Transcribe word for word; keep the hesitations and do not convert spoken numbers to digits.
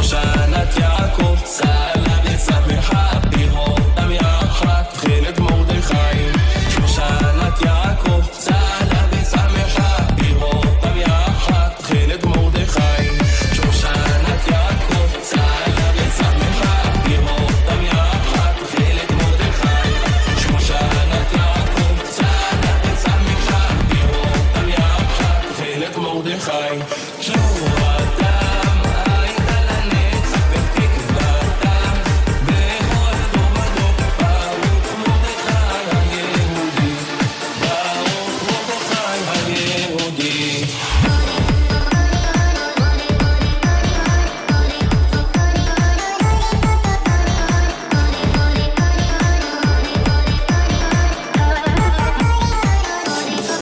שושנת יעקב, צהלה ושמחה, ברותם יחד, תחילת מרדכי. שושנת יעקב, צהלה ושמחה, ברותם יחד, תחילת מרדכי. שושנת יעקב, צהלה ושמחה, ברותם יחד, תחילת מרדכי. שושנת יעקב, צהלה ושמחה, ברותם יחד, תחילת מרדכי.